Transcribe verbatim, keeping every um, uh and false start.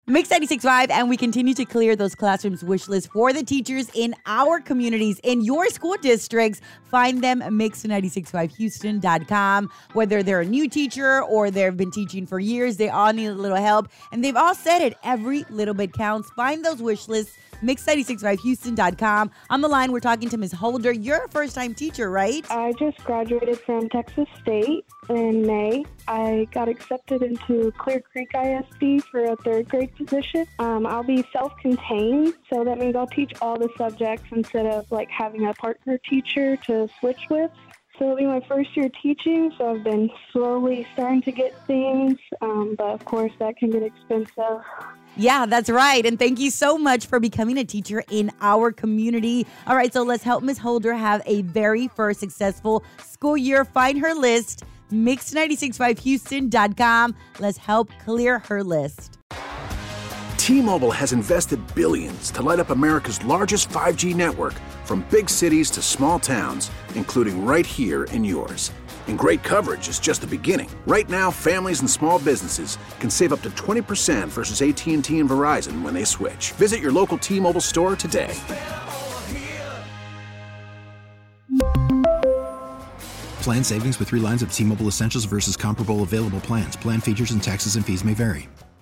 Mix ninety-six point five, and we continue to clear those classrooms wish lists for the teachers in our communities, in your school districts. Find them at mix ninety-six point five houston dot com. Whether they're a new teacher or they've been teaching for years, they all need a little help. And they've all said it, every little bit counts. Find those wish lists, mix ninety-six point five houston dot com. On the line, we're talking to Miz Holder. You're a first-time teacher, right? I just graduated from Texas State in May. I got accepted into Clear Creek I S D for a third grade position. Um, I'll be self-contained, so that means I'll teach all the subjects instead of like having a partner teacher to switch with. So it'll be my first year teaching, so I've been slowly starting to get things, um, but of course that can get expensive. Yeah, that's right. And thank you so much for becoming a teacher in our community. All right, so let's help Miz Holder have a very first successful school year. Find her list, mix ninety-six point five houston dot com. Let's help clear her list. T-Mobile has invested billions to light up America's largest five G network, from big cities to small towns, including right here in yours. And great coverage is just the beginning. Right now, families and small businesses can save up to twenty percent versus A T and T and Verizon when they switch. Visit your local T-Mobile store today. Plan savings with three lines of T-Mobile Essentials versus comparable available plans. Plan features and taxes and fees may vary.